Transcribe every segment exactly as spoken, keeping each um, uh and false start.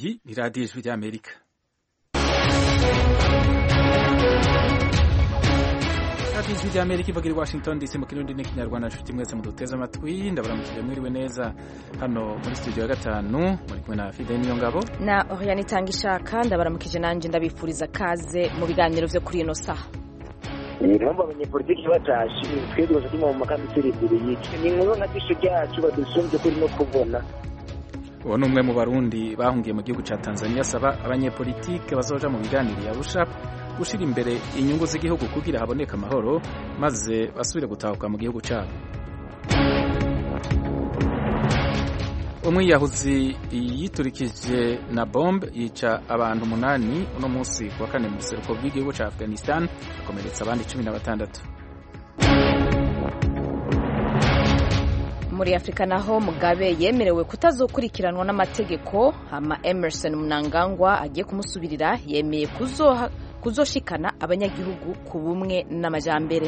Iyi ni radiyo ijwi ry'Amerika. radiyo ijwi ry'Amerika ivuga i Washington D C mu kirundi n'ikinyarwanda. Nshuti mwese muduteze amatwi, ndabaramukije mwiriwe neza hano muri studio ya gatanu, muri kumwe na Fide Niyongabo na Oriane Itangishaka. Ndabaramukije nanje ndabifuriza kaze mu biganiro vyo kuri ino saha. Ninomba abanyepolitiki batashe twebwe tuma mu makambi turindiriye iki ni nkuru na gisho cyacu badusumye kuri no kubona. Uwo ni umwe mu Barundi bahungiye mu gihugu ca Tanzania asaba abanyepolitike bazoja mu biganiro ya Arusha gushira imbere inyungu z'igihugu kugira haboneka amahoro maze basubire gutahuka mu gihugu cabo. Umwiyahuzi yiturikije na bombe yica abantu umunani uno munsi kuwa kane mu buseruko bw'igihugu ca Afghanistan, akomeretsa abandi cumi na batandatu. Muri Afrika naho Mugabe yemerewe kutazokurikiranwa n'amategeko, hama Emerson Mnangagwa agiye kumusubirira yemeye kuzoha kuzoshikana abanyagihugu ku bumwe n'amajambere.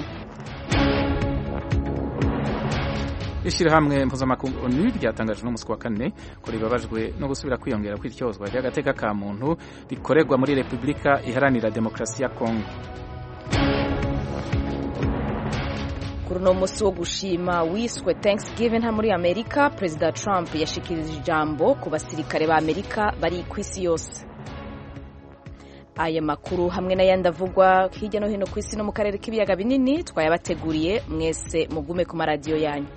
Ishirahamwe mpuzamakungu ONU ryatangaje no musi wa kane ko ribabajwe no gusubira kwiyongera kw'ityozwa ry'agateka ka muntu bikorerwa muri Republika Iharanira Demokarasi ya Kongo. Kuri no musi wo gushima wiswe Thanksgiving ha muri Amerika, President Trump yashikirije ijambo ku basirikare ba Amerika bari kw'isi yose. Aya makuru hamwe n'ayandi avugwa hirya no hino kw'isi no mu karere k'ibiyaga binini twayabateguriye, mwese mugume ku maradiyo yanyu.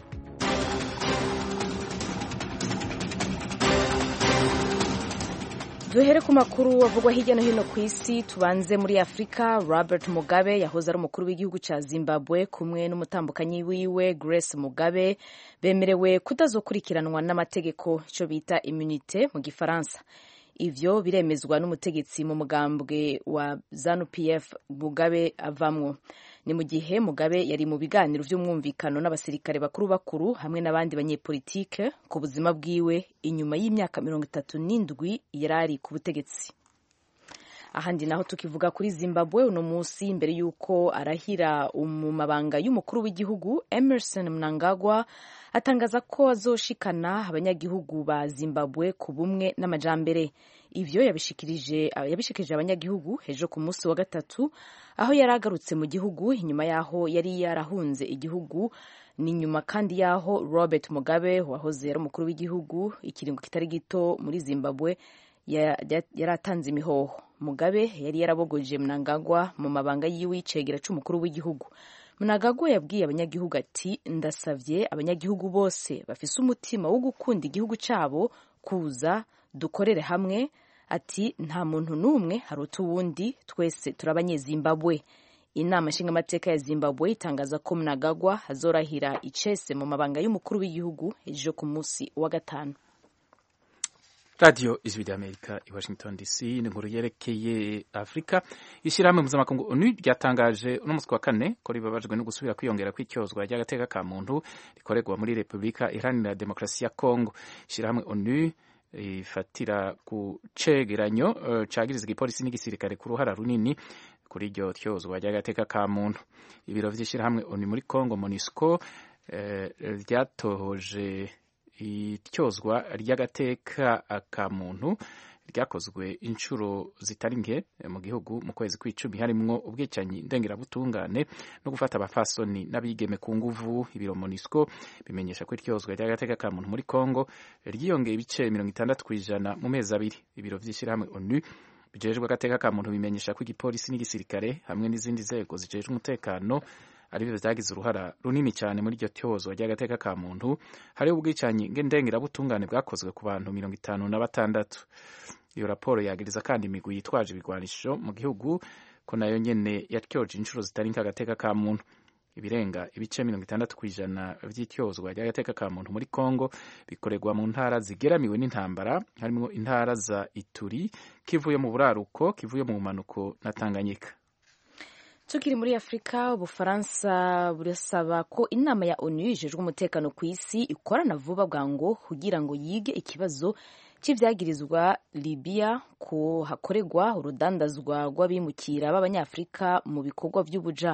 Duhere ku makuru avugwa hirya no hino kw'isi, tubanze muri Afrika. Robert Mugabe yahoze ari umukuru w'igihugu ca Zimbabwe kumwe n'umutambukanyi wiwe Grace Mugabe bemerewe kutazokurikiranwa n'amategeko, ico bita immunité mu gifaransa. Ivyo biremezwa n'umutegetsi mu mugambwe wa ZANU-P F Mugabe avamwo. Ni mu gihe Mugabe yari mu biganiro vy'umwumvikano n'abasirikare bakuru bakuru hamwe n'abandi banyepolitike ku buzima bwiwe inyuma y'imyaka mirongo itatu n'indwi yarari ku butegetsi. Ahandi naho tukivuga kuri Zimbabwe, uno musi imbere yuko arahira mu mabanga y'umukuru w'igihugu, Emerson Mnangagwa atangaza ko azoshikana abanyagihugu ba Zimbabwe ku bumwe n'amajambere. Ivyo yabishikirije yabishikirije abanyagihugu hejo ku munsi wa gatatu aho yaragarutse mu gihugu inyuma yaho yari yarahunze igihugu, ni nyuma kandi yaho Robert Mugabe wahoze ari umukuru w'igihugu ikiringo kitari gito muri Zimbabwe yaratanze imihoho. Mugabe yari yarabogoje Mnangagwa mu mabanga yiwe y'icegera c'umukuru w'igihugu. Mnangagwa yabwiye abanyagihugu ati, ndasavye abanyagihugu bose bafise umutima wo gukunda igihugu cabo kuza dukorere hamwe, ati nta muntu n'umwe haruta uwundi, twese turabanyezimbabwe. Inama nshingamateka ya Zimbabwe itangaza ko Mnangagwa azorahira icese mu mabanga y'umukuru w'igihugu ejo ku munsi wa gatanu. Radio Ijwi ry'Amerika i Washington D C. Ni inkuru yerekeye Afrika. Ishirahamwe mpuzamakungu ONU ryatangaje uno musi wa kane ko ribabajwe no gusubira kwiyongera kw'ityozwa ry'agateka ka muntu rikorerwa muri Republika Iharanira Demokarasi ya Kongo. Ishirahamwe ONU ifatira ku cegeranyo uh, cagiriza igipolisi n'igisirikare ku ruhara runini kuri iryo tyozwa ry'agateka ka muntu. Ibiro vy'ishirahamwe ONU muri Kongo MONUSCO ryatohoje uh, ityozwa ry'agateka ka muntu ryakozwe inshuro zitari nke mu gihugu mu kwezi kw'icumi, harimwo ubwicanyi ndengerabutungane no gufata abafasoni n'abigeme ku nguvu. Ibiro MONUSCO bimenyesha ko ityozwa ry'agateka ka muntu muri Kongo ryiyongeye ibice mirongo itandatu kw'ijana mu mezi abiri. Ibiro vy'ishirahamwe ONU bijejwe agateka ka muntu bimenyesha ko igipolisi n'igisirikare hamwe n'izindi nzego zijejwe umutekano aribyo vyagize uruhara runini cyane muri iryo tyozwa ry'agateka ka muntu. Hariho ubwicanyi ndengerabutungane bwakozwe ku bantu mirongo itanu na batandatu. Iyo raporo yagiriza kandi imigwi yitwaje ibigwanisho mu gihugu ko nayo nyene yatyoje inshuro zitari nke agateka ka muntu. Ibirenga ibice mirongo itandatu kw'ijana vy'ityozwa ry'agateka ka muntu muri Kongo bikorerwa mu ntara zigeramiwe n'intambara, harimo intara za Ituri, Kivu yo mu buraruko, Kivu yo mu bumanuko na Tanganyika. Tukiri muri Afrika, Ubufaransa burasaba ko inama ya ONU ijejwe umutekano ku isi ikorana vuba bwango kugira ngo yige ikibazo c'ivyagirizwa Libya ko hakorerwa urudandazwa rw'abimukira b'abanyafrika mu bikorwa vy'ubuja.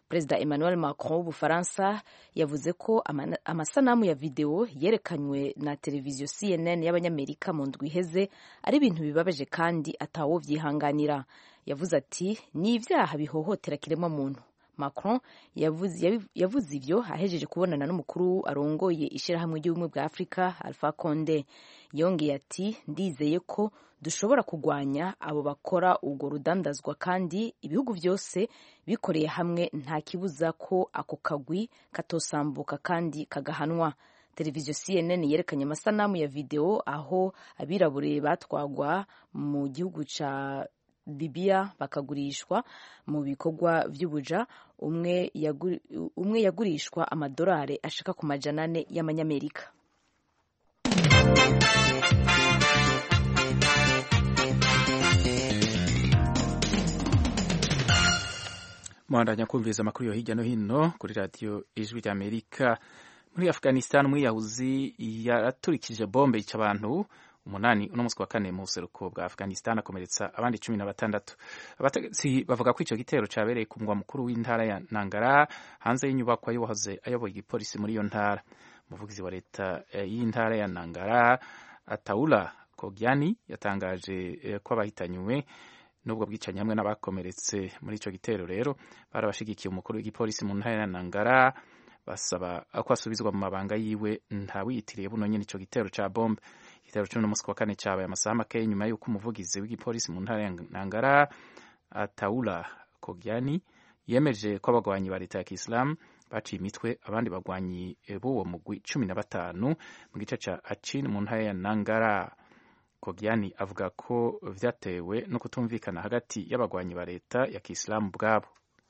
perezida Emmanuel Macron w'Ubufaransa yavuze ko amasanamu ya videwo yerekanywe na televiziyo C N N y'abanyamerika mu ndwi iheze ari ibintu bibabaje kandi atawo vyihanganira. Yavuze ati ni ivyaha bihohotera kiremwa muntu. Macron yavuze, yavuze ivyo ahejeje kubonana n'umukuru arongoye ishirahamwe ry'ubumwe bwa Afrika Alpha Conde. Yongeye ati ndizeye ko dushobora kugwanya abo bakora ubwo rudandazwa kandi ibihugu byose bikoreye hamwe nta kibuza ko ako kagwi katosambuka kandi kagahanwa. Televiziyo C N N yerekanye amasanamu ya video aho abirabure batwagwa mu gihugu ca Libya bakagurishwa mu bikorwa vy'ubuja. Umwe yaguri, umwe yagurishwa amadolari ashika ku majana ane y'amanyamerika. Mwandanya kumviriza amakuru yo hirya no hino kuri radio Ijwi ry'Amerika. Muri Afghanistan umwiyahuzi yaraturikije bombe yica abantu umunani uno munsi wa kane mu buseruko bwa Afghanistan akomeretsa abandi cumi na batandatu. Abategetsi bavuga ko ico gitero cabereye ku mugwa mukuru w'intara ya Nangarhar hanze y'inyubakwa y'uwahoze ayoboye igipolisi muri iyo ntara. Umuvugizi wa leta y'intara ya Nangarhar Ataullah Khogiani yatangaje ko abahitanywe nubwo bwicanyi hamwe n'abakomeretse muri ico gitero rero barabashigikiye umukuru w'igipolisi mu ntara ya Nangarhar basaba ko asubizwa mu mabanga yiwe ntawiyitiriye buno nyene ico gitero ca bombe. Igitero cyo no munsi wa kane cyabaye amasaha make nyuma y'uko umuvugizi w'igipolisi mu ntara ya Nangarhar Ataullah Khogiani yemeje ko abagwanyi ba leta ya Islam baciye imitwe abandi bagwanyi b'uwo mugwi cumi na batanu mu gice ca Achin mu ntara ya Nangarhar. Khogiani avuga ko vyatewe no kutumvikana hagati y'abagwanyi ba leta ya Islam bwabo.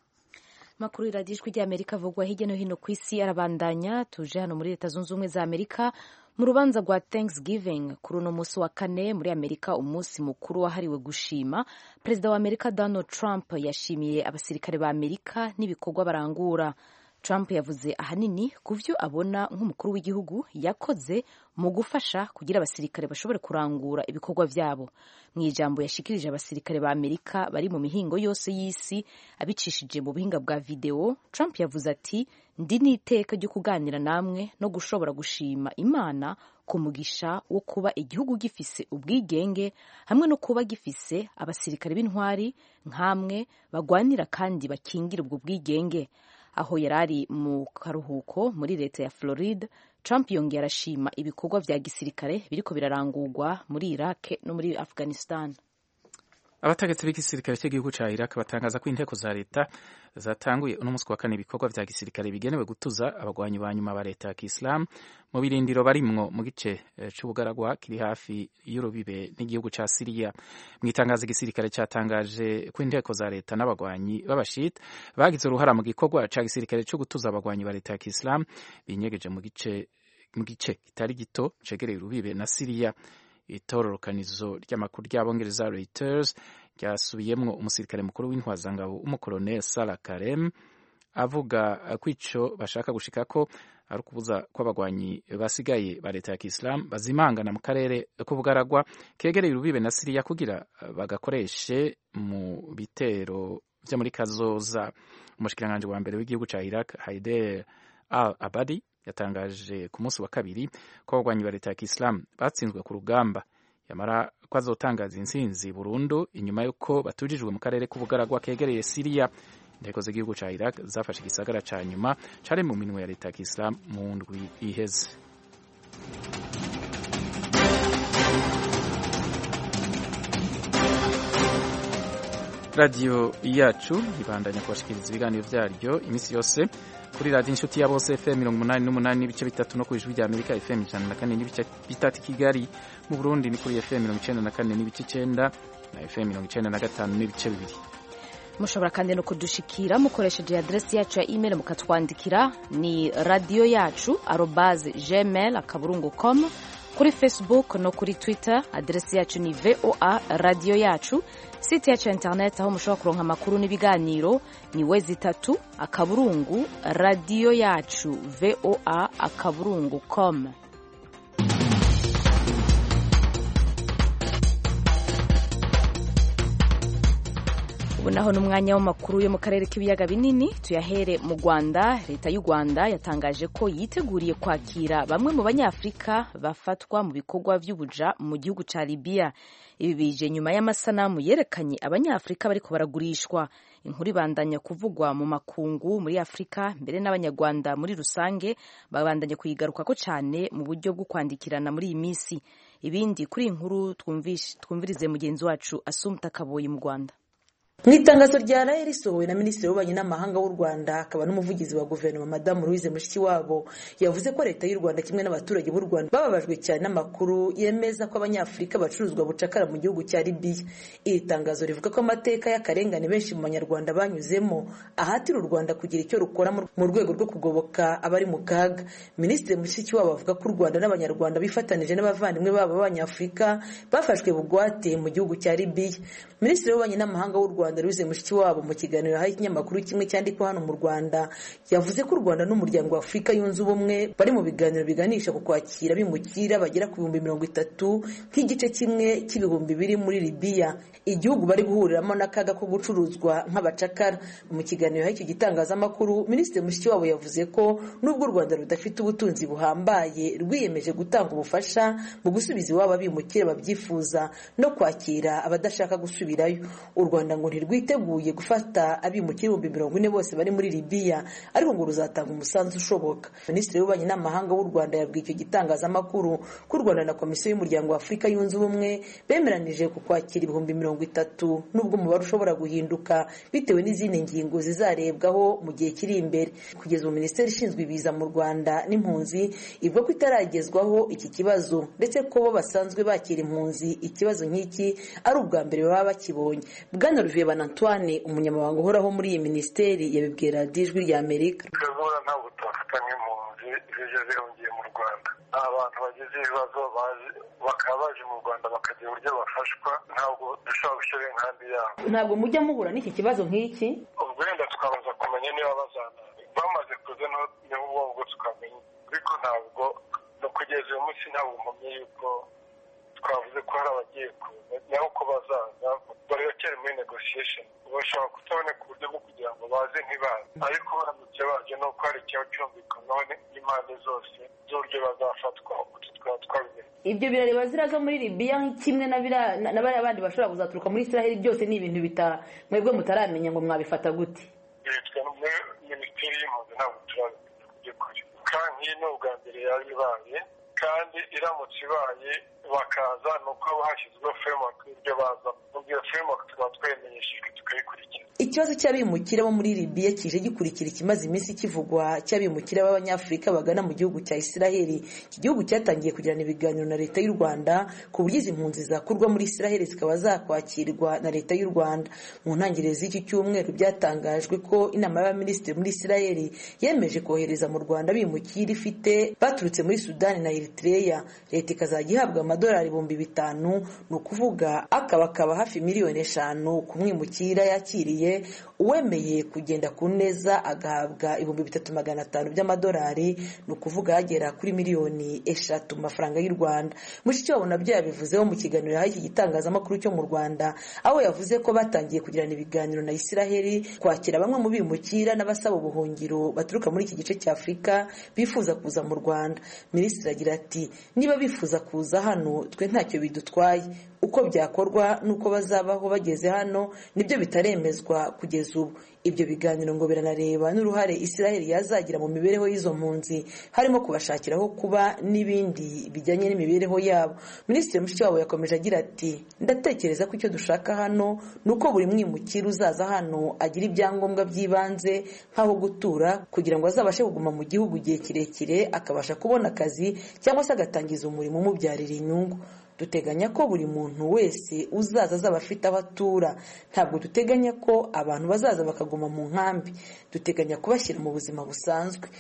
Makuru radijwi ry'Amerika avugwa hirya no hino ku isi arabandanya. Tuje hano muri Leta Zunze Ubumwe za Amerika mu rubanza rwa Thanksgiving kuri uno munsi wa kane muri Amerika, umunsi mukuru wahariwe gushima. Perezida wa Amerika Donald Trump yashimiye abasirikare ba Amerika n'ibikorwa barangura. Trump yavuze ahanini ku vyo abona nk'umukuru w'igihugu yakoze mu gufasha kugira abasirikare bashobore kurangura ibikorwa vyabo. Mu ijambo yashikirije abasirikare ba Amerika bari mu mihingo yose y'isi abicishije mu buhinga bwa video, Trump yavuze ati ndi n'iteka ryo kuganira namwe no gushobora gushima Imana ku mugisha wo kuba igihugu gifise ubwigenge hamwe no kuba gifise abasirikare b'intwari nkamwe bagwanira kandi bakingira ubwo bwigenge. Aho yarari mu karuhuko muri leta ya Florida, Trump yongera arashima ibikorwa vya gisirikare biriko birarangurwa muri Iraq no muri Afghanistan. Abategetsi b'igisirikare cy'igihugu ca Iraq batangaza ko inteko za leta zatanguye uno munsi wa kane ibikorwa vya gisirikare bigenewe gutuza abagwanyi ba nyuma ba leta ya Islam mu birindiro barimwo mu gice c'ubugaragwa kiri hafi y'urubibe n'igihugu ca Syria. Mu itangazo igisirikare cyatangaje ko inteko za leta n'abagwanyi b'abashit bagize uruhara mu gikorwa ca gisirikare cyo gutuza abagwanyi ba leta ya Islam binyegeje mu gice mu gice kitari gito cegereye urubibe na Syria. Itororokanizo ry'amakuru ry'abongereza Reuters ryasubiyemwo umusirikare mukuru w'intwazangabo umukoloneli Salah Karem avuga ko ico bashaka gushikako ari ukubuza ko abagwanyi basigaye ba leta ya Islam bazimangana mu karere k'ubugaragwa kegereye urubibe na Syria kugira bagakoreshe mu bitero vyo muri kazoza. Umushikiranganje wa mbere w'igihugu ca Iraq Haider al-Abadi yatangaje ku munsi wa kabiri ko abagwanyi ba leta ya Islam batsinzwe ku rugamba, yamara ko azotangaza intsinzi burundu inyuma y'uko batujijwe mu karere k'ubugaragwa kegereye Syria. Inteko z'igihugu ca Iraq zafashe igisagara ca nyuma cari mu minwe ya leta ya Islam mu ndwi iheze. Radio yacu ibandanya kubashikiriza ibiganiro vyaryo imisi yose kuri radio inshuti ya bose F M mirongo umunani n'umunani n'ibice bitatu no ku Ijwi ry'Amerika F M ijana na kane n'ibice bitatu Kigali. Mu Burundi ni kuri F M mirongo icenda na kane n'ibice icenda na F M mirongo icenda na gatanu n'ibice bibiri. Mushobora kandi no kudushikira mukoresheje adresi yacu ya email mukatwandikira ni radio yacu arobase gmail akaburungu com. Kuri Facebook no kuri Twitter adresi yacu ni V O A radio yacu. Site yacu ya internet aho mushobora kuronka amakuru n'ibiganiro ni wezi tatu akaburungu radio yacu V O A akaburungu com. ubu naho n'umwanya w'amakuru yo mu karere k'ibiyaga binini tuyahere mu Rwanda. Leta y'u Rwanda yatangaje ko yiteguriye kwakira bamwe mu banyafurika bafatwa mu bikorwa by'ubuja mu gihugu ca Libya. Ibi bije nyuma y'amasanamu yerekanye abanyafurika bariko baragurishwa. Inkuru ibandanya kuvugwa mu makungu muri Afurika, mbere n'abanyarwanda muri rusange babandanya kuyigarukako cyane mu buryo bwo kwandikirana muri iyi misi. Ibindi kuri inkuru twumvirize mugenzi wacu Assumpta Kaboyi mu Rwanda. Mu itangazo rya raye risohowe na Minisitiri w'Ububanyi n'Amahanga w'u Rwanda akaba n'umuvugizi wa guverinoma Madamu Louise Mushikiwabo yavuze ko leta y'u Rwanda kimwe n'abaturage b'u Rwanda bababajwe cyane n'amakuru yemeza ko abanyafurika bacuruzwa bucakara mu gihugu cya Libya. Iri tangazo rivuga ko amateka y'akarengane benshi mu banyarwanda banyuzemo ahatira u Rwanda kugira icyo rukora mu rwego rwo kugoboka abari mu kaga. Minisitiri Mushikiwabo avuga ko u Rwanda n'abanyarwanda bifatanije n'abavandimwe babo b'abanyafurika bafashwe bugwate mu gihugu cya Libya. Minisitiri w'Ububanyi n'Amahanga w'u Rwanda Louise Mushikiwabo mu kiganiro yahaye ikinyamakuru kimwe cyandikwa hano mu Rwanda yavuze ko u Rwanda n'umuryango wa Afurika yunze ubumwe bari mu biganiro biganisha ku kwakira bimukira bagera ku bihumbi mirongo itatu nk'igice kimwe cy'ibihumbi biri muri Libya, igihugu bari guhuriramo n'akaga ko gucuruzwa nk'abacakara. Mu kiganiro yahaye icyo gitangazamakuru, Minisitiri Mushikiwabo yavuze ko nubwo u Rwanda rudafite ubutunzi buhambaye rwiyemeje gutanga ubufasha mu gusubiza iwabo abimukira babyifuza no kwakira abadashaka gusubirayo. U Rwanda ngo rwiteguye gufata abimukira ibihumbi mirongo ine bose bari muri Libya, ariko ngo ruzatanga umusanzu ushoboka. Minisitiri w'Ububanyi n'Amahanga w'u Rwanda yabwiye icyo gitangazamakuru ko u Rwanda na Komisiyo y'Umuryango wa Afurika yunze ubumwe bemeranije ku kwakira ibihumbi mirongo itatu nubwo umubare ushobora guhinduka bitewe n'izindi ngingo zizarebwaho mu gihe kiri imbere. Kugeza ubu Minisiteri ishinzwe ibiza mu Rwanda n'impunzi ivuga ko itaragezwaho iki kibazo, ndetse ko bo basanzwe bakira impunzi ikibazo nk'iki ari ubwa mbere baba bakibonye. Bwana Olivier Antoine, umunyamabanga uhoraho muri iyi minisiteri, yabibwira Ijwi rya Amerika. Twebwe ntabwo tubafata nk'impunzi zije zirongeye mu Rwanda. Abantu bagize ibibazo bakaba baje mu Rwanda bakagira uburyo bafashwa, ntabwo dushobora gushyira inkambi yabo. Ntabwo mujya muhura n'iki kibazo nk'iki? Ubwo wenda tukabanza kumenya niba bazana bamaze kuza n'ubwo ubwo tukamenya, ariko ntabwo no kugeza uyu munsi ntabwo mpamye yuko twavuze ko hari abagiye kuza naho ko bazaza bari bakiri muri negotiation. Bashobora kutaboneka uburyo bwo kugira ngo baze ntibaze, ariko baramutse baje no ko hari ikibazo cyumvikanaho n'impande zose z'uburyo bazafatwa utu twaba twabimenye. Ibyo birareba ziraza muri Libya kimwe na bariya abandi bashobora kuzaturuka muri Israel, byose ni ibintu bita mwebwe mutaramenya ngo mwabifata gute? Bitwa muri Minisiteri y'Impunzi ntabwo turabimenya by'ukuri, kandi ni ubwa mbere yari ibaye, kandi iramutse ibaye bakaza ni uko haba hashyizweho framework y'ibyo baza, ubwo framework tukaba twemenyeshejwe tukayikurikira. Ikibazo cy'abimukira bo muri Libya kije gikurikira ikimaze iminsi kivugwa cy'abimukira b'abanyafurika bagana mu gihugu cya Israel. Iki gihugu cyatangiye kugirana ibiganiro na leta y'u Rwanda ku buryo izi mpunzi zakurwa muri Israel zikaba zakwakirwa na leta y'u Rwanda. Mu ntangiriro z'iki cyumweru byatangajwe ko inama y'abaminisitiri muri Israel yemeje kohereza mu Rwanda abimukira ifite baturutse muri Sudani na Eritrea. Leta ikazajya ihabwa amadolari ibihumbi bitanu, ni ukuvuga akabakaba hafi miliyoni eshanu ku mwimukira yakiriye. Uwemeye kugenda ku neza agahabwa ibihumbi bitatu magana atanu by'amadolari, ni ukuvuga hagera kuri miliyoni eshatu mu mafaranga y'u Rwanda. Mushikiwabo nabyo yabivuzeho mu kiganiro yahaye iki gitangazamakuru cyo mu Rwanda, aho yavuze ko batangiye kugirana ibiganiro na Israel kwakira bamwe mu bimukira n'abasaba ubuhungiro baturuka muri iki gice cya Afurika bifuza kuza mu Rwanda. Minisitiri agira ati niba bifuza kuza hano twe ntacyo bidutwaye, uko byakorwa nuko bazabaho bageze hano nibyo bitaremezwa kugeza ubu. Ibyo biganiro ngo biranareba n'uruhare Israel yazagira mu mibereho y'izo mpunzi, harimo kubashakiraho kuba n'ibindi bijyanye n'imibereho yabo. Minisitiri Mushikiwabo yakomeje agira ati ndatekereza ko icyo dushaka hano nuko buri mwimukira uzaza hano agira ibyangombwa by'ibanze nk'aho gutura, kugira ngo azabashe kuguma mu gihugu igihe kirekire, akabasha kubona akazi cyangwa se agatangiza umurimo umubyarira inyungu. Duteganya ko buri muntu wese uzaza azaba afite aho atura, ntabwo duteganya ko abantu bazaza bakaguma mu nkambi, duteganya kubashyira mu buzima busanzwe.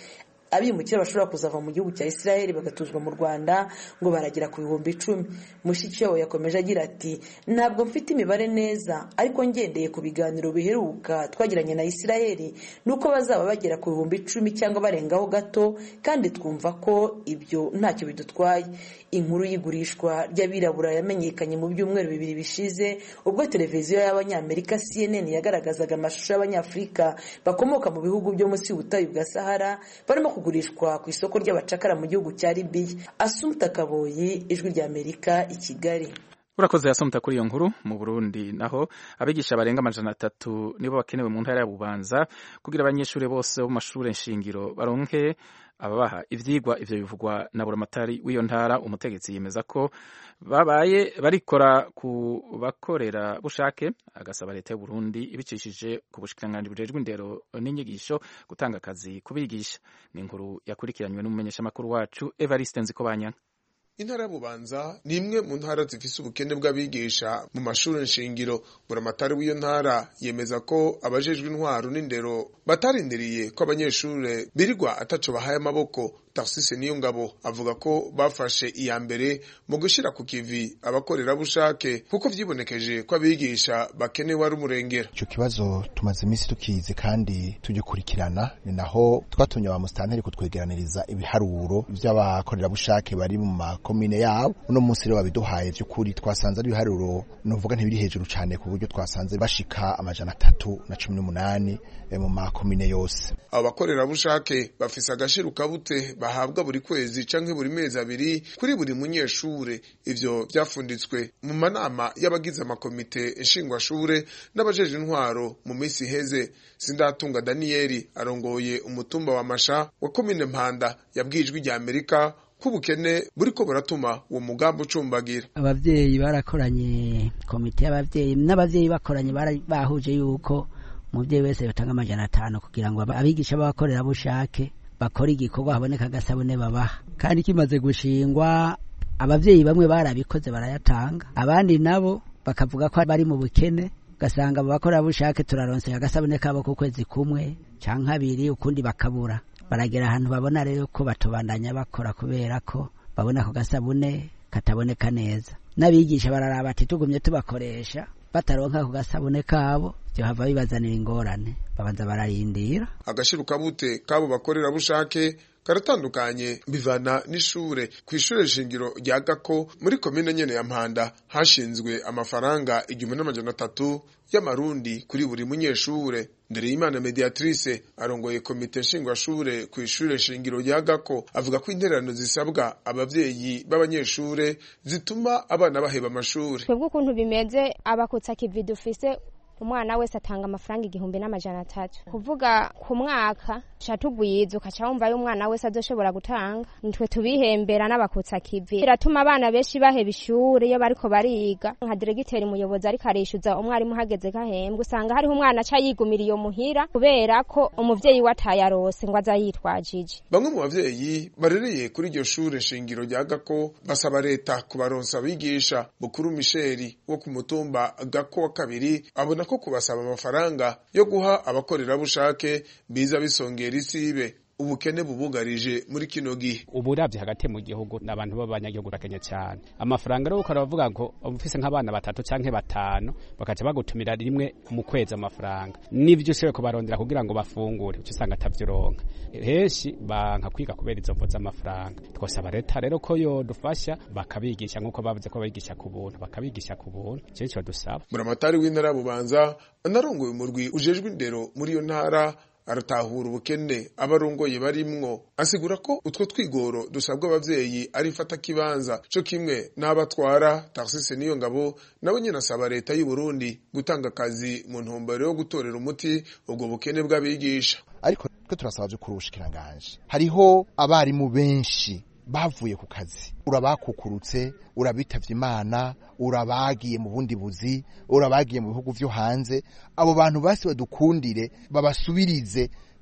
abimukira bashobora kuzava mu gihugu cya Israel bagatuzwa mu Rwanda ngo baragera ku bihumbi icumi. Mushikiwabo yakomeje agira ati ntabwo mfite imibare neza ariko ngendeye ku biganiro biheruka twagiranye na Israel nuko bazaba bagera ku bihumbi icumi cyangwa barengaho gato, kandi twumva ko ibyo ntacyo bidutwaye. Inkuru y'igurishwa ry'abirabura yamenyekanye mu byumweru bibiri bishize ubwo televiziyo y'abanyamerika C N N yagaragazaga amashusho y'abanyafurika bakomoka mu bihugu byo munsi y'ubutayu bwa Sahara barimo kugurishwa ku isoko ry'abacakara mu gihugu cya Libya. Assumpta Kaboyi, Ijwi ry'Amerika, i Kigali. Urakoze Assumpta kuri iyo nkuru. Mu Burundi naho abigisha barenga amajana atatu nibo bakenewe mu ntara ya Bubanza kugira abanyeshuri bose bo mu mashuri nshingiro baronke ababaha ivyigwa. Ivyo bivugwa na buramatari w'iyo ntara. Umutegetsi yemeza ko babaye barikora ku bakorera bushake, agasaba leta y'u Burundi ibicishije ku bushikiranganji bujejwe indero n'inyigisho gutanga akazi kubigisha. Ni inkuru yakurikiranywe n'umumenyeshamakuru wacu Evariste Nzikobanya. Intara ya Bubanza ni imwe mu ntara zifise ubukene bw'abigisha mu mashuri nshingiro. Buramatari w'iyo ntara yemeza ko abajejwe intwaro n'indero batarindiriye ko abanyeshure birirwa ataco bahaye amaboko. Tarsise Niyongabo avuga ko bafashe iya mbere mu gushira ku kivi abakorera bushake kuko vyibonekeje ko abigisha bakenewe ari umurengera. Ico kibazo tumaze iminsi tukizi kandi tugikurikirana, ni naho twatumye ba mustanteri kutwegeraniriza ibiharuro vy'abakorera bushake bari mu makomine yabo. Uno munsi rero babiduhaye vy'ukuri twasanze ari ibiharuro novuga ntibiri hejuru cane ku buryo twasanze bashika amajana atatu na cumi n'umunani mu makomine yose. Abo bakorera bushake bafise agashiruka bute bahabwa buri kwezi canke buri mezi abiri kuri buri munyeshure. Ivyo vyafunditswe mu manama y'abagize amakomite nshingwashure n'abajeje intwaro mu minsi iheze. Sindatunga Danieli arongoye umutumba wa Masha wa komine Mpanda yabwijwe rya Amerika kubukene buriko buratuma uwo mugambo ucumbagira. Abavyeyi barakoranye, komite y'abavyeyi n'abavyeyi bakoranye bahuje yuko umuvyeyi wese batanga amajana atanu kugira ngo abigisha bakorera bushake bakora igikorwa haboneka agasabune babaha. Kandi kimaze gushingwa abavyeyi bamwe barabikoze barayatanga, abandi nabo bakavuga ko bari mu bukene, gasanga bakora bushake turaronse agasabune kabo ku kwezi kumwe canke abiri, ukundi bakabura. Baragera ahantu babona rero ko batobandanya bakora kubera ko babona ko gasabune kataboneka neza. N'abigisha bararaba ati tugumye tubakoresha bataronka ku gasabune kabo byo hava bibazanira ingorane, babanza bararindira. Agashiruka bute kabo bakorera bushake karatandukanye bivana n'ishure. Kw'ishure shingiro rya Gako muri komine nyene ya Mpanda hashinzwe amafaranga igihumbi n'amajana atatu y'amarundi kuri buri munyeshure. Ndereyimana Mediatrice arongoye komite nshingwashure kw'ishure shingiro rya Gako avuga ko intererano zisabwa abavyeyi b'abanyeshure zituma abana baheba amashure. Twebwe ukuntu bimeze abakutsa kivi dufise umwana wese atanga amafaranga igihumbi n'amajana atatu kuvuga ku mwaka shatugwiza ukaca wumva yo umwana wese azoshobora gutanga. Nitwe tubihembera n'abakutsa kivi, biratuma abana benshi baheba ishure iyo bariko bariga. Nka diregiteri umuyobozi ariko arishuza umwarimu hageze gahembwe usanga hariho umwana aca yigumira iyo muhira kubera ko umuvyeyi wataye arose ngo azayitwajije. Bamwe mu bavyeyi barereye kuri iryo shure shingiro rya Gako basaba leta kubaronsa abigisha. Bukuru Misheri wo ku mutumba Gako wa kabiri abona ko kubasaba amafaranga yo guha abakorera bushake biza bisongera isibe ubukene bubugarije muri kino gihe. Uburavye hagati mu gihugu n'abantu b'abanyagihugu rakenye cyane. Amafaranga rero ukora bavuga ngo ufise nk'abana batatu canke batanu bakaca bagutumira rimwe mu kwezi amafaranga. Nivyo ushoboye kubarondera kugira ngo bafungure ucisanga atavyoronka. Henshi banka kwiga kubera izo mvo z'amafaranga. Twosaba leta rero ko yo dufasha bakabigisha nkuko bavuze ko babigisha ku buntu, bakabigisha ku buntu. Cyo cyo dusaba. Buramatari w'intara Bubanza anarongoye umurwi ujejwe indero muri iyo ntara aratahura ubukene abarongoye barimwo. Asigura ko utwo twigoro dusabwa abavyeyi ari fata kibanza cyo kimwe n'abatwara. Tarsise Niyongabo nawe nyina asaba leta y'u Burundi gutanga akazi mu ntumbero yo gutorera umuti ubwo bukene bw'abigisha. Ariko twe turasaba kuri ubushikiranganje, hariho abarimu benshi bavuye ku kazi, urabakukurutse, urabitavye Imana, urabagiye mu bundi buzi, urabagiye mu bihugu vyo hanze. Abo bantu basi badukundire babasubirize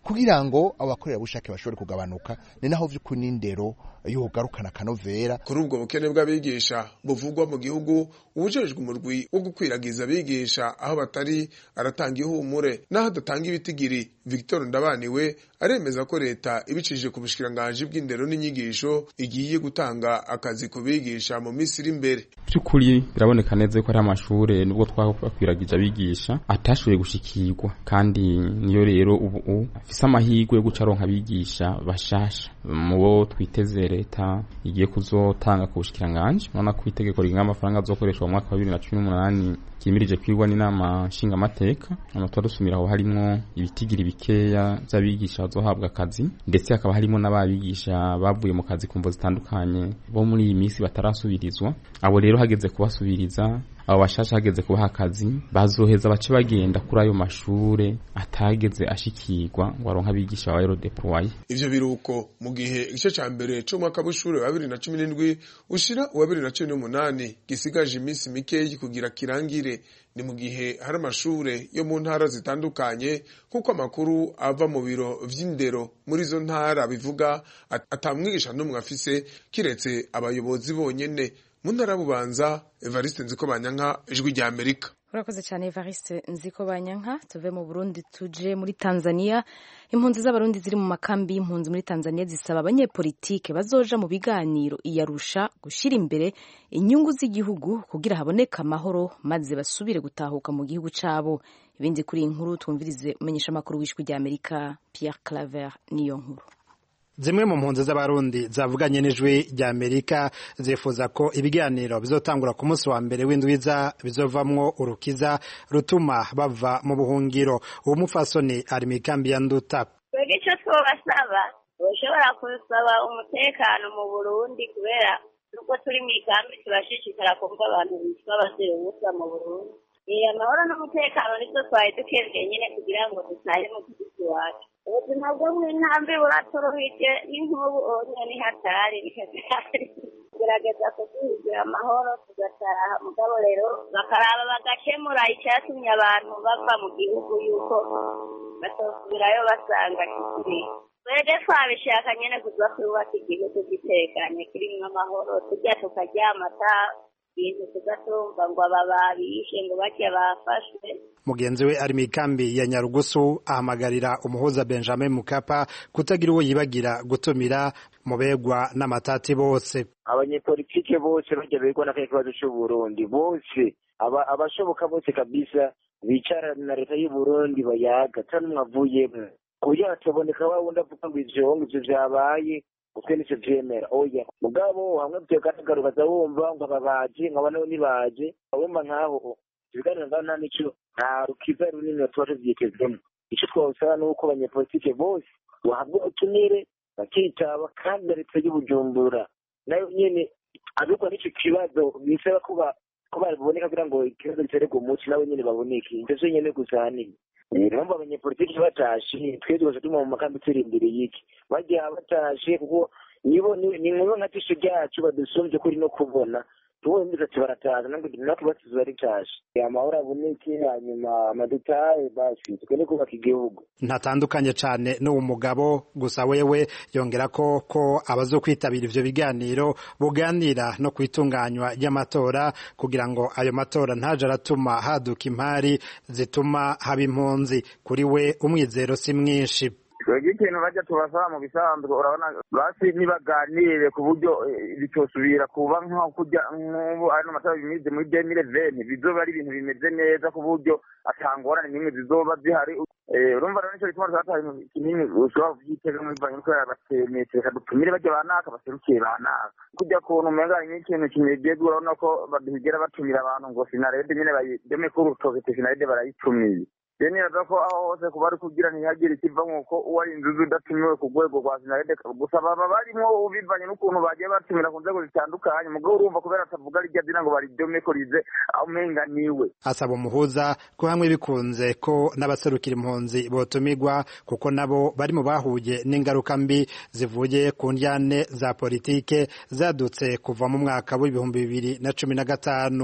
kugira ngo abakorerabushake bashobore kugabanuka, ni naho vy'ukuri n'indero yogarukana kanovera. Kuri ubwo bukene bw'abigisha buvugwa mu gihugu, ubujejwe umurwi wo gukwiragiza abigisha aho batari aratanga ihumure, naho adatanga ibitigiri. Victor Ndabaniwe aremeza ko leta ibicishije ku bushikiranganje bw'indero n'inyigisho igiye gutanga akazi ku bigisha mu minsi iri imbere. By'ukuri biraboneka neza ko ari amashure nubwo twakwiragiza abigisha atashoboye gushikirwa, kandi niyo rero ubu afise amahirwe yo gucaronka abigisha bashasha mu bo twiteze leta igiye kuzotanga ku bushikiranganje. Urabona ko itegeko rigenga amafaranga azokoreshwa mu mwaka wa bibiri na cumi n'umunani kimirije kwirwa n'inama nshinga amateka, amatora dusumira aho harimo ibitigiri bikeya by'abigisha bazohabwa akazi, ndetse hakaba harimo n'ababigisha bavuye mu kazi kumvo zitandukanye bo muri iyi minsi batarasubirizwa. Abo rero hageze kubasubiriza, abo bashasha hageze kubaha akazi, bazoheza bace bagenda kuri ayo mashure atageze ashikirwa ngo aronka abigisha ba Euro deploy. Ivyo biruko mu gihe igice ca mbere cyo mwaka w'ishure wa bibiri na cumi n'indwi ushira wa bibiri na cumi n'umunani gisigaje iminsi mikeyi kugira kirangire. Ni mu gihe hari amashure yo mu ntara zitandukanye, kuko amakuru ava mu biro vy'indero muri zo ntara bivuga atamwigisha n'umwe afise kiretse abayobozi bonyene. Mu ntara Bubanza, Evariste Nzikobanyanka, Ijwi rya Amerika. Urakoze cyane Evariste Nzikobanyanka. Tuve mu Burundi tuje muri Tanzania. Impunzi z'abarundi ziri mu makambi y'impunzi muri Tanzania zisaba abanyepolitike bazoja mu biganiro iyarusha gushira imbere inyungu z'igihugu kugira haboneka amahoro maze basubire gutahuka mu gihugu cabo. Ibindi kuri inkuru twumvirize umenyesha makuru w'Ijwi rya Amerika Pierre Claver niyo nkuru. Zimwe mu mpunzi z'abarundi zavuganye n'Ijwi rya Amerika zifuza ko ibiganiro bizotangura ku munsi wa mbere w'indwiza bizovamwo urukiza rutuma bava mu buhungiro. Uwo mufasoni ari mu kambi ya Nduta. Twebwe ico twobasaba, boshobora kusaba umutekano mu Burundi, kubera nuko turi mu kambi turashishikara kumva abantu bitwa abasere ubusa mu Burundi. Iya amahoro n'umutekano nivyo twari dukeneye nyene kugira ngo dutahe mu gihugu wacu. Ubuzima bwo mu ntambi buratorohije, n'inkubu onye ni hatari ni hatari. Gerageza kuduhigira amahoro tugataha, mugabo rero bakaraba bagakemura icyatumye abantu bava mu gihugu yuko batosubirayo basanga kikiri. Twebwe twabishaka nyene kuza kubaka igihugu gitekanye kirimwo amahoro, turya tukaryama ata bintu tugatumva ngo aba babishe ngo bajya bafashwe. Mugenzi we ari mu kambi ya Nyarugusu ahamagarira umuhuza Benjamin Mkapa kutagira uwo yibagira gutumira mu begwa n'amatati bose. Abanyepolitike bose bajya begwa n'akakibazo cy'u Burundi, bose aba abashoboka bose kabisa bicara na leta y'u Burundi bayaga tanumwe avuyemo kuya tuboneka wa wundi avuga ngo ivyo ngo vyabaye ukwe nico vyemera. Oya mugabo hamwe byo garuka wumva ngo ababaje nkabana nibaje abumva nkaho ibiganiro ngana nico nta rukiza runini twari vyitezemo. Ico twosaba nuko abanyepolitike bose bahabwa utumire bakitaba, kandi leta y'Ubujumbura nayo nyene ariko nico kibazo bisaba kuba kuba baboneka kugira ngo ikibazo gitereke umunsi nawe nyene baboneke. Ivyo nyene gusani Iramba abanyepolitiki batashe twedose tuma mu makambi turindire yiki bagiye batashe kuko nibo ni nkuru nka tisho ryacu badusomje kuri no kubona tuwe mbiza tibarataza nango dinako basize bari tashe amahora aboneke hanyuma amadutaye basi tukene kubaka igihugu. Ntatandukanye cyane n'uwo mugabo gusa wewe yongera ko ko abazokwitabira ivyo biganiro buganira no kwitunganywa y'amatora kugira ngo ayo matora ntaje aratuma haduka impari zituma haba impunzi. Kuri we umwizero si mwinshi. Twege ikintu bajya tubasaba mu bisanzwe urabona basi nibaganire ku buryo bitosubira kuba nko kujya nk'ubu ari n'amatora bimize muri deux mille vingt bizoba ari ibintu bimeze neza ku buryo atangorane nimwe zizoba zihari. Urumva rero nico bituma twataye kinini ushobora kuvyitega muri banki ko yabatemetse kadutumire bajya banaka baserukiye banaka kujya kuntu umenga n'ikintu kimegeye urabona ko baduhigera batumira abantu ngo sinarede nyine bayideme ko urutoke sinarede barayitumiye. Deni radako aho hose kubari kugira ntihagire kiva nkuko uwari inzuzu udatumiwe ku rwego rwa sinarede gusa baba barimo ubivanye n'ukuntu bagiye batumira ku nzego zitandukanye mugabo urumva kubera atavuga rijya dina ngo baridome ko rize aho menga niwe. Asaba umuhuza ko hamwe bikunze ko n'abaserukira impunzi botumigwa kuko nabo bari mu bahuye n'ingaruka mbi zivuye ku njyane za politike zadutse kuva mu mwaka w'ibihumbi bibiri na cumi na gatanu. Burya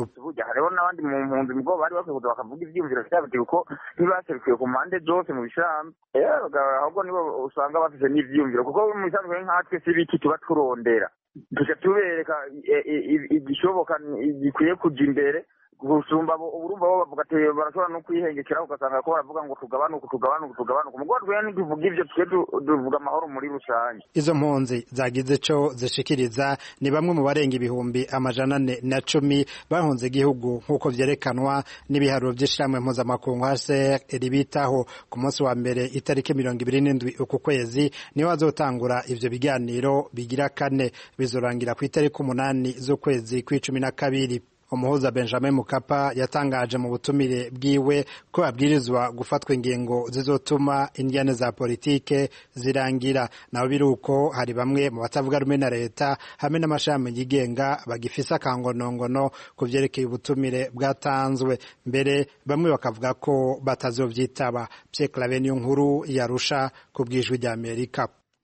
hariho n'abandi mu mpunzi mubwo bari bakwiye kuza bakavuga ivyiyumviro vyabo kuko ntibaserukiye ku mpande zose mu bisambu ahubwo nibo usanga bafise n'ivyiyumviro kuko mu bisanzwe nkatwe si biki tuba turondera tuca tubereka igishoboka gikwiye kuja imbere gusumba urumva bo bavuga ati barashobora no kwihengekera ugasanga ko baravuga ngo tugabanuke tugabanuke tugabanuke mugabo twe ntiduvuga ivyo twe duvuga amahoro muri rusange. Izo mpunzi zagize co zishikiriza ni bamwe mu barenga ibihumbi amajana ane na cumi bahunze igihugu nk'uko vyerekanwa n'ibiharuro vy'ishiramwe mpuzamakungu H C R ribitaho ku munsi wa mbere itariki mirongo ibiri n'indwi uku kwezi niho bazotangura ivyo biganiro bigira kane bizorangira ku itariki umunani z'ukwezi kw'icumi na kabiri. Umuhuza Benjamin Mkapa yatangaje mu butumire bwiwe ko abwirizwa gufatwa ingingo zizotuma indiane za politike zirangira. Naho biruko hari bamwe mu batavuga rumwe na leta hamwe n'amashami yigenga bagifisa kangonongono ku vyerekeye ubutumire bwatanzwe. Mbere bamwe bakavuga ko batazovyitaba. Pierre Claver niyo nkuru yarusha ku bwijwi rya Amerika.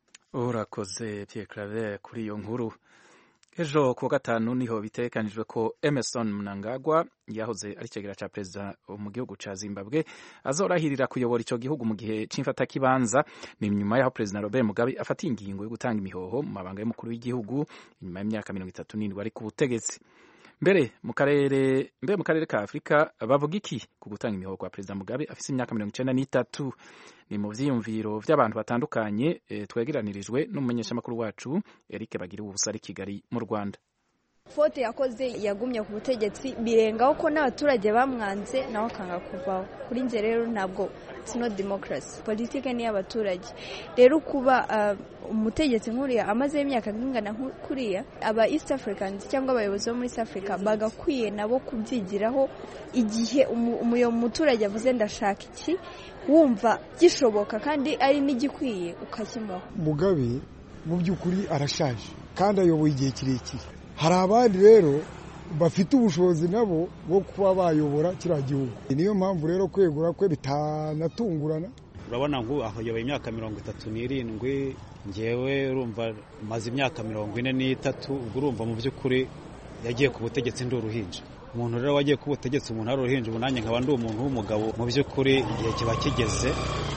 Urakoze Pierre Claver kuri iyo nkuru. Ejo kuwa gatanu niho bitekanijwe ko Emerson Mnangagwa yahoze ari cegera ca perezida mu gihugu ca Zimbabwe azorahirira kuyobora ico gihugu mu gihe c'imfata kibanza. Ni nyuma yaho perezida Robert Mugabe afata ingingo yo gutanga imihoho mu mabanga y'umukuru w'igihugu nyuma y'imyaka mirongo itatu n'indwi ari ku butegetsi. Mbere mu karere mbere mu karere ka Afrika bavuga iki ku gutanga imihoho kwa perezida Mugabe afise imyaka mirongo icenda n'itatu? Ni mu vyiyumviro vy'abantu batandukanye e, twegeranirijwe n'umumenyeshamakuru wacu Eric Bagira ubusa ari Kigali mu Rwanda. Fote yakoze yagumye ku butegetsi birengaho ko n'abaturage bamwanze nawe akanga kuvaho. Kuri nje rero ntabwo it's not democracy. Politike ni y'abaturage. Rero kuba uh, umutegetsi nkuriya amaze imyaka ngingana kuriya aba East Africans cyangwa abayobozi bo muri East Africa bagakwiye nabo kubyigiraho igihe umuyo muturage avuze ndashaka iki wumva gishoboka kandi ari n'igikwiye ukakimuha. Mugabe mu by'ukuri arashaje kandi ayoboye igihe kirekire. Hari abandi rero bafite ubushobozi nabo bwo kuba bayobora kiriya gihugu. Niyo mpamvu rero kwegura kwe bitanatungurana. Urabona ngo aho yobaye imyaka mirongo itatu n'irindwi ngewe urumva maze imyaka mirongo ine n'itatu ubwo urumva mu by'ukuri yagiye ku butegetsi ndi uruhinja. Umuntu rero wagiye ku butegetsi umuntu ari uruhinja ubu nanjye nkaba ndi umuntu w'umugabo mu by'ukuri igihe kiba kigeze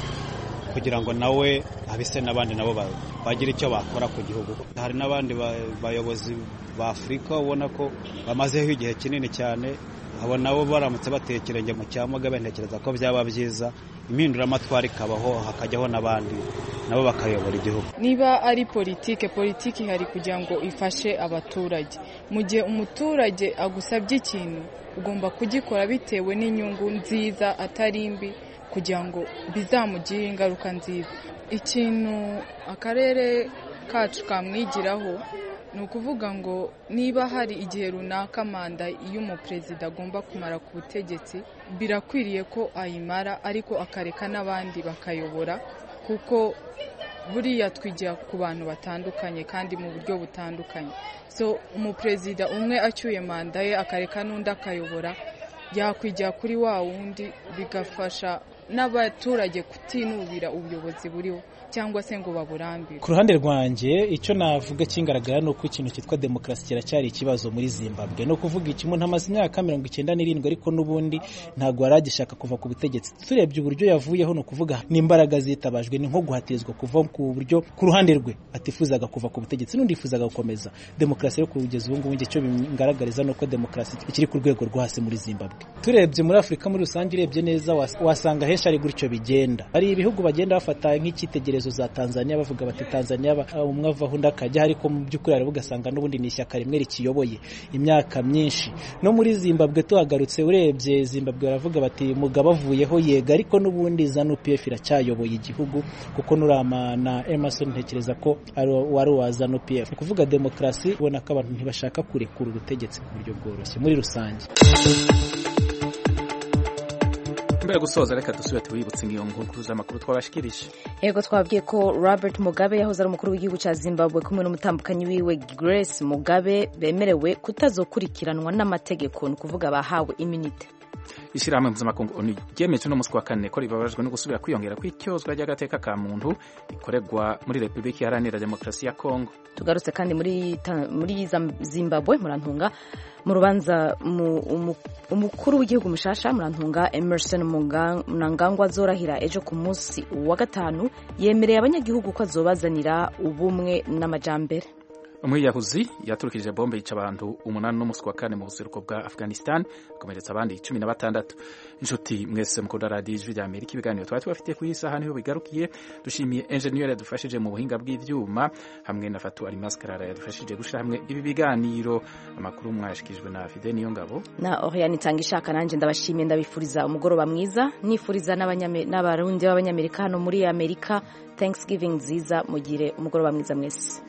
kugira ngo nawe abise n'abandi nabo bagira icyo bakora ku gihugu. Hari n'abandi bayobozi ba Afrika ubona ko bamazeho igihe kinini cyane abo nabo baramutse batekerenge mu cya Mugabe ntekereza ko byaba byiza impinduramatwara ikabaho hakajyaho n'abandi nabo bakayobora igihugu. Niba ari politike politiki hari kugira ngo ifashe abaturage. Mu gihe umuturage agusabye ikintu ugomba kugikora bitewe n'inyungu nziza atari mbi kugira ngo bizamugire ingaruka nziza. Ikintu akarere kacu kamwigiraho ni ukuvuga ngo niba hari igihe runaka manda iyo umuperezida agomba kumara ku butegetsi birakwiriye ko ayimara ariko akareka n'abandi bakayobora kuko buriya twigira ku bantu batandukanye kandi mu buryo butandukanye. So umuperezida umwe acyuye manda ye akareka n'undi akayobora yakwigira kuri wa wundi bigafasha n'abaturage kutinubira ubuyobozi buriho cyangwa se ngo baburambire. Ku ruhande rwanjye icyo navuga kingaragara no ku ikintu cyitwa demokarasi kiracyari ikibazo muri Zimbabwe. No kuvuga iki umuntu amaze imyaka mirongo icyenda n'irindwi ariko n'ubundi ntago aragishaka kuva ku butegetsi. Turebye uburyo yavuyeho no kuvuga n'imbaraga zitabajwe ni nko guhatizwa kuva ku buryo ku ruhande rwe atifuzaga kuva ku butegetsi n'undi yifuzaga gukomeza demokarasi yo kugeza ubu ngubu cyo bingaragariza no ko demokarasi ikiri ku rwego rwo hasi muri Zimbabwe. Turebye muri Afrika muri rusange urebye neza wasanga henshi ari gutyo bigenda. Hari ibihugu bagenda bafata nk'icyitegererezo za Tanzania bavuga bati Tanzania umwe avaho ndakajya ariko mu by'ukuri ari bugasanga n'ubundi ni ishyaka rimwe rikiyoboye imyaka myinshi. No muri Zimbabwe tuhagarutse urebye Zimbabwe baravuga bati Mugabe avuyeho yega ariko n'ubundi ZANU P F iracyayoboye igihugu kuko nurama na Emerson ntekereza ko ari wari wa ZANU P F. Kuvuga demokarasi ubona ko abantu ntibashaka kurekura ubutegetsi ku buryo bworoshye muri rusange. Mbere gusoza reka dusubire tubibutse ngiyo nkuru z'amakuru twabashikirije. Yego twabwiye ko Robert Mugabe yahoze ari umukuru w'igihugu cya Zimbabwe kumwe n'umutambukanyi wiwe Grace Mugabe bemerewe kutazokurikiranwa n'amategeko ni kuvuga bahawe immunity. ishyirahamwe mpuzamakungu onu ryemeje uno munsi wa kane ko ribabajwe no gusubira kwiyongera kw'ityozwa ry'agateka ka muntu rikorerwa muri repubulika iharanira demokarasi ya kongo. Tugarutse kandi muri muri Zimbabwe murantunga mu rubanza umukuru w'igihugu mushasha murantunga Emerson Mnangagwa azorahira ejo ku munsi wa gatanu yemereye abanyagihugu ko azobazanira ubumwe n'amajambere. Umwiyahuzi yaturukije bombe yica abantu umunani n'umunsi wa kane mu buseruko bwa Afghanistan akomeretsa abandi cumi na batandatu. Inshuti mwese mukunda radio Ijwi rya Amerika, ibiganiro twari tubafitiye ku isaha niho bigarukiye. Dushimiye engineer yadufashije mu buhinga bw'ivyuma hamwe na Fatu Alimaskarara yadufashije gushira hamwe ibi biganiro. Amakuru mwashikijwe na Fide Niyongabo na Oriane Tangishaka. Nanje ndabashimiye, ndabifuriza umugoroba mwiza, nifuriza n'abarundi b'abanyamerika hano muri Amerika Thanksgiving nziza, mugire umugoroba mwiza mwese.